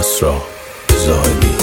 کسری زاهدی.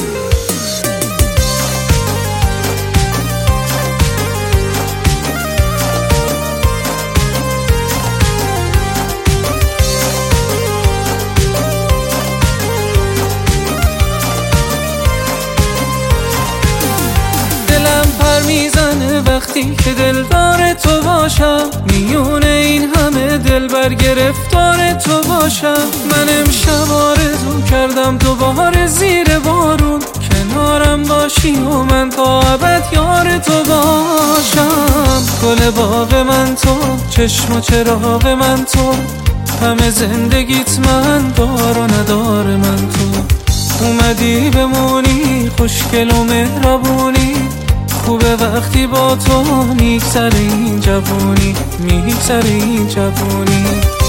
دلم پر میزنه وقتی که دلدار تو باشم، میونه این همه دلبر گرفتار تو باشم. من امشب آرزو کردم دوباره زیر بارون کنارم باشی و من تا ابد یار تو باشم. گل باغ من تو، چشم و چراغ من تو، همه زندگیت من دار و ندار من تو. اومدی بمونی خوشگل و مهربونی، خوبه وقتی با تو میگذره این جوونی، میگذره این جوونی.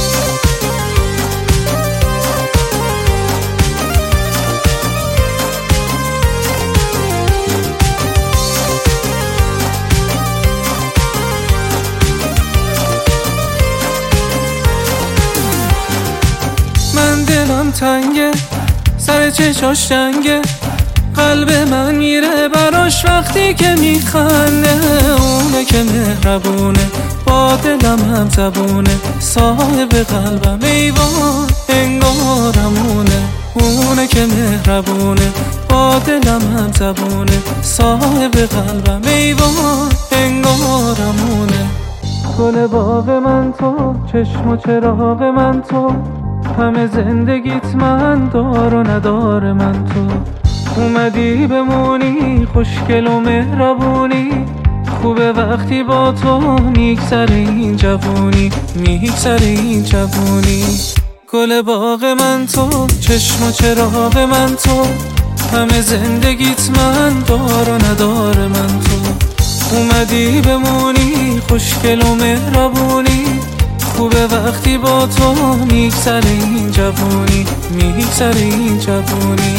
من دلم تنگه، سر چشاش جنگه، قلب من میره براش وقتی که میخنده. اونه که مهربونه با دلم هم زبونه، صاحب قلبم ایوان انگارمونه. اونه که مهربونه با دلم هم زبونه، صاحب قلبم ایوان انگارمونه. گل باغ من تو، چشم و چراغ من تو، همه زندگیت من دار و ندار من تو. اومدی بمونی خوشگل و مهربونی، خوبه وقتی با تو میگذره این جوونی، میگذره این جوونی. گل باغ من تو، چشم و چراغ من تو، همه زندگیت من دار و ندار من تو. اومدی بمونی خوشگل و مهربونی، خوبه وقتی با تو میگذره این جوونی، میگذره این جوونی.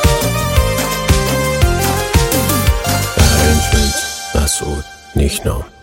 مسعود نیکنام.